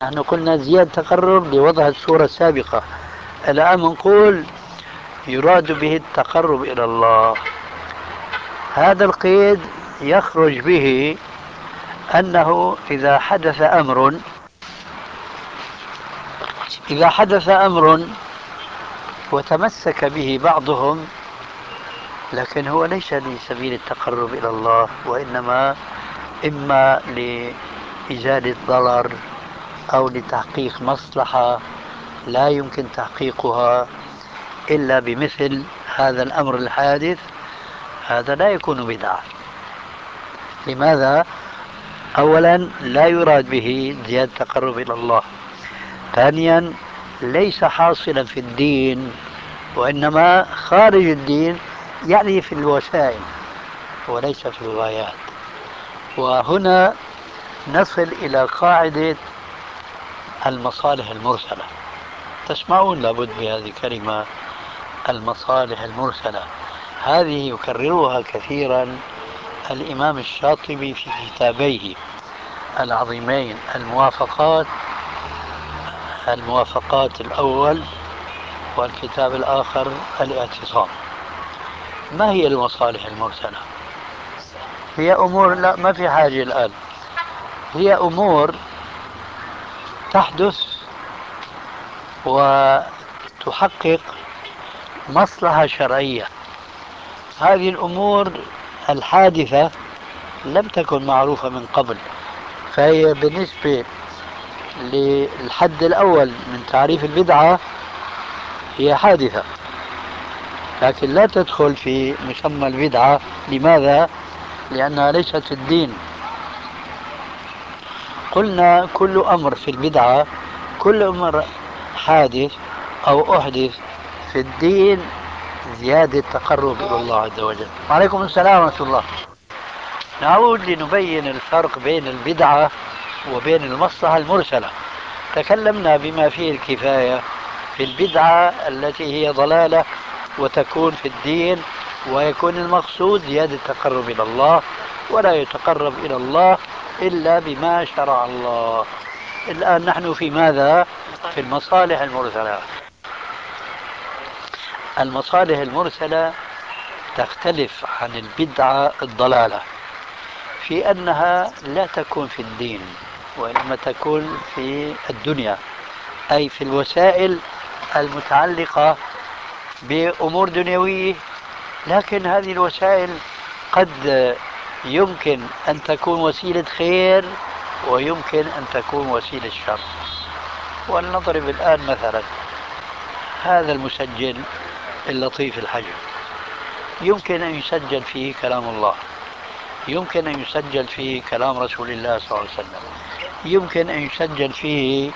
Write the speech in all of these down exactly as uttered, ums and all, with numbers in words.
نحن قلنا زيادة تقرب لوضع الصورة السابقة، الآن نقول يراد به التقرب إلى الله. هذا القيد يخرج به أنه إذا حدث أمر إذا حدث أمر وتمسك به بعضهم، لكن هو ليس لسبيل التقرب إلى الله، وإنما إما لإزالة ضرر أو لتحقيق مصلحة لا يمكن تحقيقها إلا بمثل هذا الأمر الحادث، هذا لا يكون بدعة. لماذا؟ أولا لا يراد به زيادة التقرب إلى الله. ثانيا ليس حاصلا في الدين، وإنما خارج الدين، يعني في الوسائل وليس في الغايات. وهنا نصل إلى قاعدة المصالح المرسلة. تسمعون لابد بهذه الكلمة المصالح المرسلة، هذه يكررها كثيرا الإمام الشاطبي في كتابيه العظيمين الموافقات الموافقات الأول، والكتاب الآخر الاعتصام. ما هي المصالح المرسلة؟ هي أمور، لا ما في حاجة الآن، هي أمور تحدث وتحقق مصلحة شرعية. هذه الأمور الحادثة لم تكن معروفة من قبل، فهي بالنسبة للحد الأول من تعريف البدعة هي حادثة، لكن لا تدخل في مسمى البدعة. لماذا؟ لأنها ليست في الدين. قلنا كل أمر في البدعة، كل أمر حادث أو أحدث في الدين زيادة تقرب إلى الله عز وجل. وعليكم السلام ورحمة الله. نعود لنبين الفرق بين البدعة وبين المصلحة المرسلة. تكلمنا بما فيه الكفاية في البدعة التي هي ضلالة وتكون في الدين، ويكون المقصود زيادة التقرب إلى الله، ولا يتقرب إلى الله إلا بما شرع الله. الآن نحن في ماذا؟ في المصالح المرسلة. المصالح المرسلة تختلف عن البدعة الضلالة في أنها لا تكون في الدين، وإنما تكون في الدنيا، أي في الوسائل المتعلقة بأمور دنيوية. لكن هذه الوسائل قد يمكن أن تكون وسيلة خير ويمكن أن تكون وسيلة شر. ولنضرب الآن مثلا هذا المسجل اللطيف الحجم، يمكن أن يسجل فيه كلام الله، يمكن أن يسجل فيه كلام رسول الله صلى الله عليه وسلم، يمكن أن يسجل فيه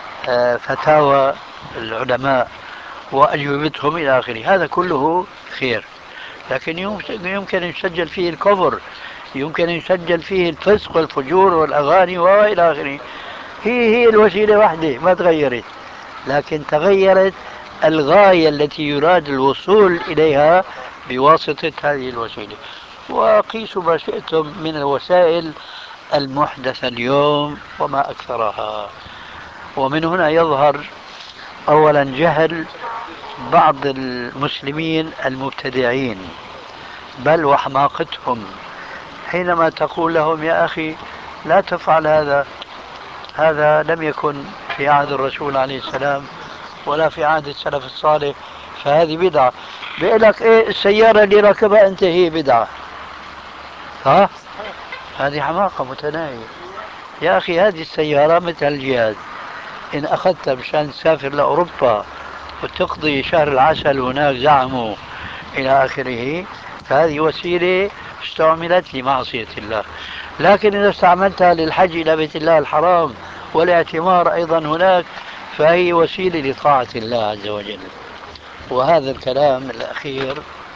فتاوى العلماء وأجوبتهم إلى آخره، هذا كله خير. لكن يمكن أن يسجل فيه الكفر، يمكن أن يسجل فيه الفسق والفجور والأغاني وإلى آخره. هي هي الوسيلة واحدة ما تغيرت، لكن تغيرت الغاية التي يراد الوصول إليها بواسطة هذه الوسيلة. وقيسوا ما شئتم من الوسائل المحدثة اليوم وما أكثرها. ومن هنا يظهر أولا جهل بعض المسلمين المبتدعين، بل وحماقتهم، حينما تقول لهم يا أخي لا تفعل هذا، هذا لم يكن في عهد الرسول عليه السلام ولا في عهد السلف الصالح، فهذه بدعة. بيقول لك إيه السيارة اللي ركبها أنت هي بدعة، ها؟ هذه حماقة متناهية. يا أخي هذه السيارة مثل الجهاز، إن أخذتها مشان تسافر لأوروبا وتقضي شهر العسل هناك زعموا إلى آخره، فهذه وسيلة استعملت لمعصية الله. لكن إذا استعملتها للحج إلى بيت الله الحرام والاعتمار أيضا هناك، فهي وسيلة لطاعة الله عز وجل. وهذا الكلام الأخير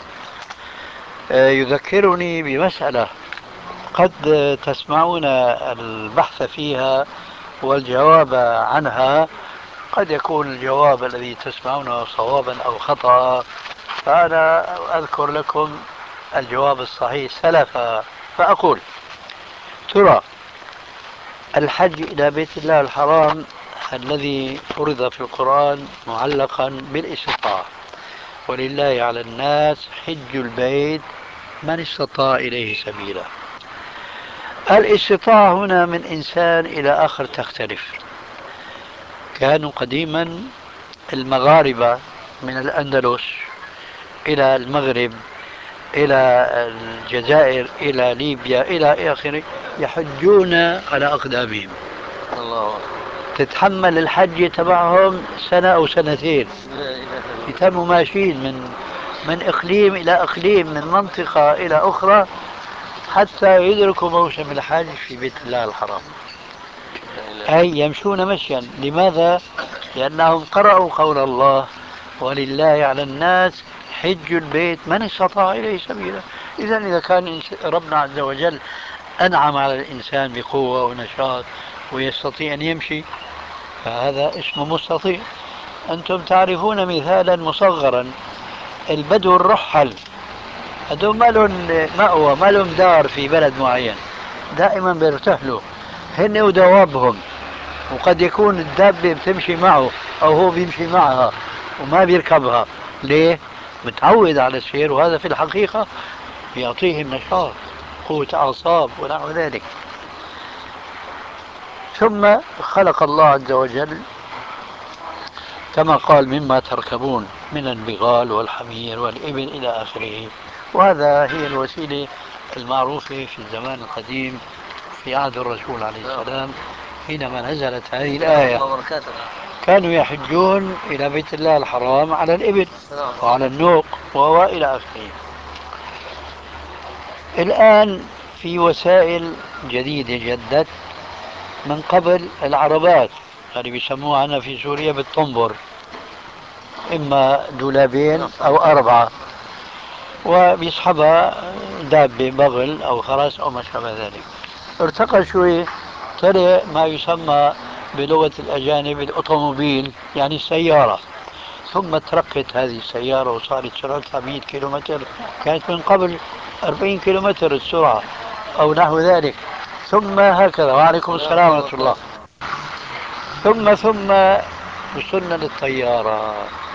يذكرني بمسألة قد تسمعون البحث فيها والجواب عنها، قد يكون الجواب الذي تسمعونه صوابا أو خطأ، فأنا أذكر لكم الجواب الصحيح سلفا. فأقول: ترى الحج إلى بيت الله الحرام الذي فرض في القرآن معلقا بالاستطاعة، ولله على الناس حج البيت من استطاع إليه سبيلا. الاستطاعة هنا من إنسان إلى آخر تختلف. كانوا قديما المغاربة من الأندلس إلى المغرب إلى الجزائر إلى ليبيا إلى آخره يحجون على أقدامهم. الله. تتحمل الحج تبعهم سنة أو سنتين، يتموا ماشيين من من إقليم إلى إقليم، من منطقة إلى أخرى، حتى يدركوا موسم الحج في بيت الله الحرام. أي يمشون مشيا. لماذا؟ لأنهم قرأوا قول الله: ولله على الناس حج البيت من استطاع إليه سبيلا. إذا إذا كان ربنا عز وجل أنعم على الإنسان بقوة ونشاط ويستطيع أن يمشي، فهذا اسمه مستطيع. أنتم تعرفون مثالا مصغرا: البدو الرحل، هذول ما لهم مأوى، ما لهم دار في بلد معين، دائما بيرتحلوا هن ودوابهم، وقد يكون الدابة بتمشي معه أو هو بيمشي معها وما بيركبها. ليه؟ متعود على السير، وهذا في الحقيقة يعطيه النشاط، قوة أعصاب ونحو ذلك. ثم خلق الله عز وجل كما قال: مما تركبون من البغال والحمير والإبل إلى آخره. وهذا هي الوسيلة المعروفة في الزمان القديم في عهد الرسول عليه السلام حينما نزلت هذه الآية. كانوا يحجون إلى بيت الله الحرام على الإبل وعلى النوق وإلى آخره. الآن في وسائل جديدة جدت. من قبل العربات اللي بيسموها عنا في سوريا بالطنبر، إما دولابين أو أربعة، وبيسحبها دابة بغل أو خرس أو ما شابه ذلك. ارتقى شوي، طلع ما يسمى بلغة الأجانب الأوتوموبيل، يعني السيارة. ثم ترقت هذه السيارة وصارت سرعتها مئة كيلومتر، كانت من قبل أربعين كيلومتر السرعة أو نحو ذلك. ثم هكذا. وعليكم السلام ورحمة الله. ثم ثم وصلنا للطيارة.